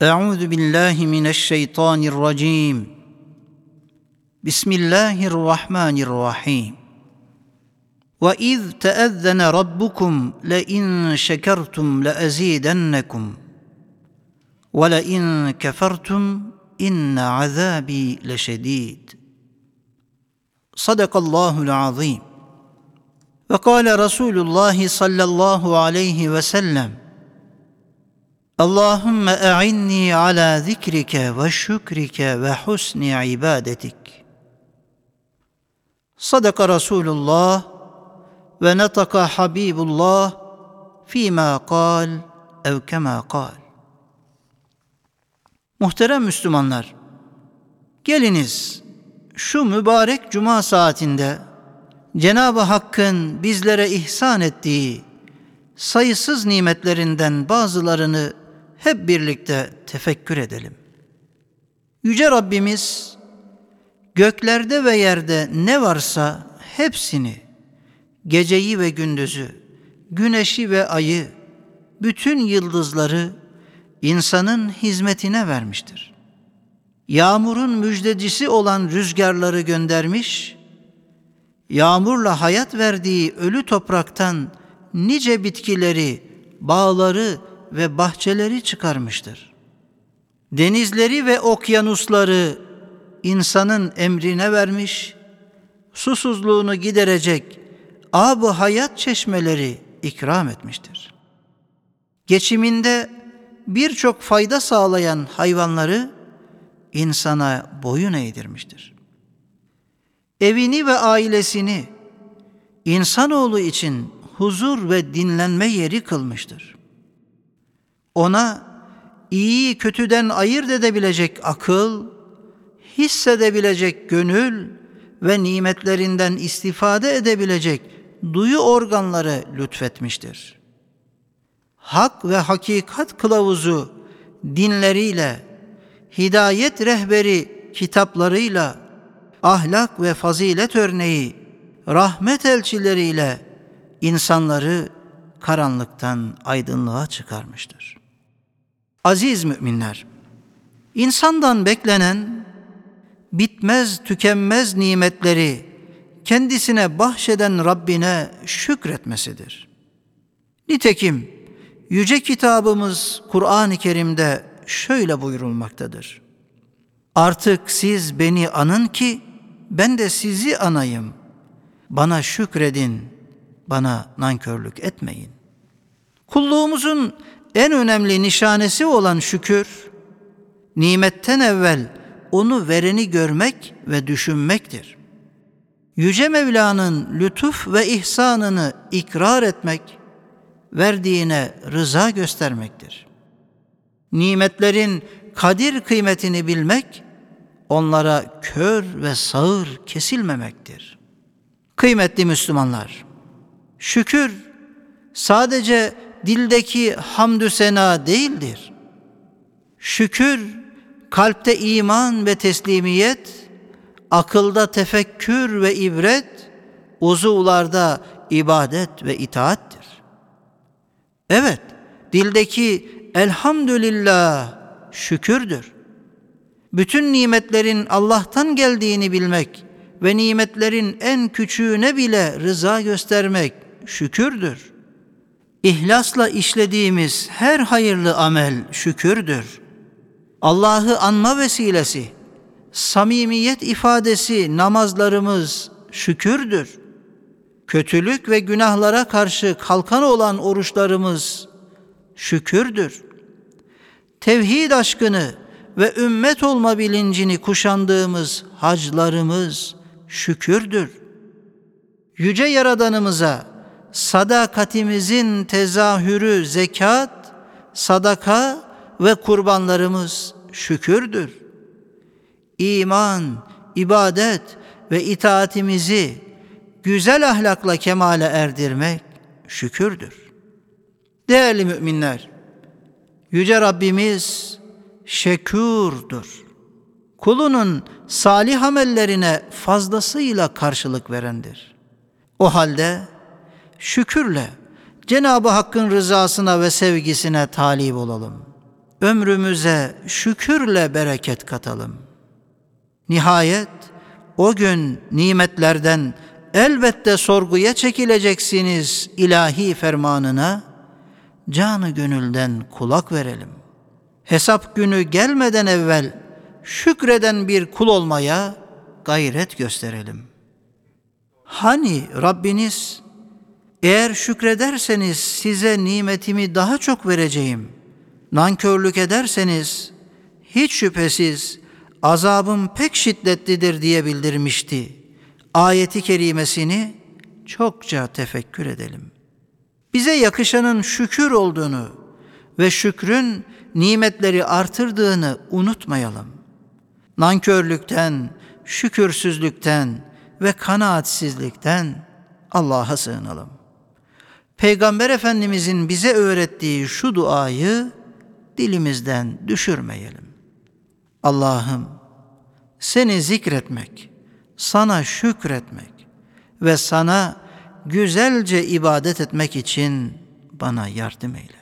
Euzu billahi mineşşeytanirracim. Bismillahirrahmanirrahim. Ve iz teezzene rabbukum le in şekertum le azidennekum ve le in kefertum inne azabi leşedid. Sadakallahul azim. Ve kâle Resulullah sallallahu aleyhi ve sellem: Allahümme e'inni ala zikrike ve şükrike ve husni ibadetik. Sadaka Resulullah ve netaka Habibullah fîmâ kâl ev kemâ kâl. Muhterem Müslümanlar, geliniz şu mübarek cuma saatinde Cenab-ı Hakk'ın bizlere ihsan ettiği sayısız nimetlerinden bazılarını hep birlikte tefekkür edelim. Yüce Rabbimiz göklerde ve yerde ne varsa hepsini, geceyi ve gündüzü, güneşi ve ayı, bütün yıldızları insanın hizmetine vermiştir. Yağmurun müjdecisi olan rüzgarları göndermiş, yağmurla hayat verdiği ölü topraktan nice bitkileri, bağları ve bahçeleri çıkarmıştır. Denizleri ve okyanusları insanın emrine vermiş, susuzluğunu giderecek ab-ı hayat çeşmeleri ikram etmiştir. Geçiminde birçok fayda sağlayan hayvanları insana boyun eğdirmiştir. Evini ve ailesini insanoğlu için huzur ve dinlenme yeri kılmıştır. Ona iyiyi kötüden ayırt edebilecek akıl, hissedebilecek gönül ve nimetlerinden istifade edebilecek duyu organları lütfetmiştir. Hak ve hakikat kılavuzu dinleriyle, hidayet rehberi kitaplarıyla, ahlak ve fazilet örneği rahmet elçileriyle insanları karanlıktan aydınlığa çıkarmıştır. Aziz müminler, insandan beklenen bitmez tükenmez nimetleri kendisine bahşeden Rabbine şükretmesidir. Nitekim yüce kitabımız Kur'an-ı Kerim'de şöyle buyurulmaktadır: Artık siz beni anın ki ben de sizi anayım. Bana şükredin, bana nankörlük etmeyin. Kulluğumuzun en önemli nişanesi olan şükür, nimetten evvel onu vereni görmek ve düşünmektir. Yüce Mevla'nın lütuf ve ihsanını ikrar etmek, verdiğine rıza göstermektir. Nimetlerin kadir kıymetini bilmek, onlara kör ve sağır kesilmemektir. Kıymetli Müslümanlar, şükür sadece dildeki hamdü sena değildir. Şükür, kalpte iman ve teslimiyet, akılda tefekkür ve ibret, uzuvlarda ibadet ve itaattir. Evet, dildeki elhamdülillah şükürdür. Bütün nimetlerin Allah'tan geldiğini bilmek ve nimetlerin en küçüğüne bile rıza göstermek şükürdür. İhlasla işlediğimiz her hayırlı amel şükürdür. Allah'ı anma vesilesi, samimiyet ifadesi namazlarımız şükürdür. Kötülük ve günahlara karşı kalkan olan oruçlarımız şükürdür. Tevhid aşkını ve ümmet olma bilincini kuşandığımız haclarımız şükürdür. Yüce Yaradanımıza sadakatimizin tezahürü zekat, sadaka ve kurbanlarımız şükürdür. İman, ibadet ve itaatimizi güzel ahlakla kemale erdirmek şükürdür. Değerli müminler, Yüce Rabbimiz şekûrdur. Kulunun salih amellerine fazlasıyla karşılık verendir. O halde şükürle Cenab-ı Hakk'ın rızasına ve sevgisine talip olalım. ömrümüze şükürle bereket katalım. Nihayet o gün nimetlerden elbette sorguya çekileceksiniz ilahi fermanına, canı gönülden kulak verelim. Hesap günü gelmeden evvel şükreden bir kul olmaya gayret gösterelim. Hani Rabbiniz, eğer şükrederseniz size nimetimi daha çok vereceğim, nankörlük ederseniz hiç şüphesiz azabım pek şiddetlidir diye bildirmişti. Ayeti kerimesini çokça tefekkür edelim. Bize yakışanın şükür olduğunu ve şükrün nimetleri artırdığını unutmayalım. Nankörlükten, şükürsüzlükten ve kanaatsizlikten Allah'a sığınalım. Peygamber Efendimizin bize öğrettiği şu duayı dilimizden düşürmeyelim. Allah'ım, seni zikretmek, sana şükretmek ve sana güzelce ibadet etmek için bana yardım eyle.